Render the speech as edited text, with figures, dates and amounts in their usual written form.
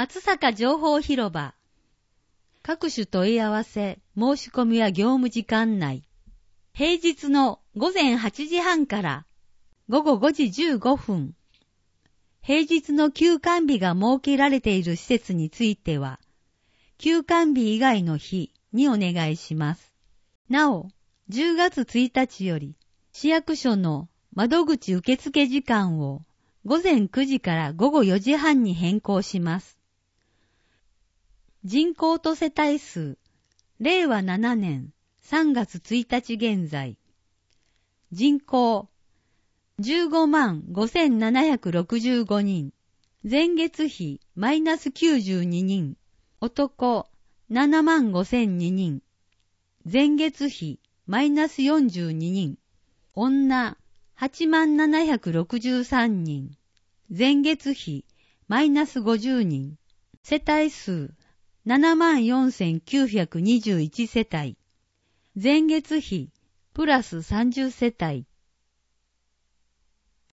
厚坂情報広場。各種問い合わせ、申し込みは業務時間内。平日の午前8時半から午後5時15分。平日の休館日が設けられている施設については、休館日以外の日にお願いします。なお、10月1日より市役所の窓口受付時間を午前9時から午後4時半に変更します。人口と世帯数、令和7年3月1日現在、人口15万5765人、前月比マイナス92人、男7万5002人、前月比マイナス42人、女8万763人、前月比マイナス50人、世帯数7万4921世帯、前月比プラス30世帯、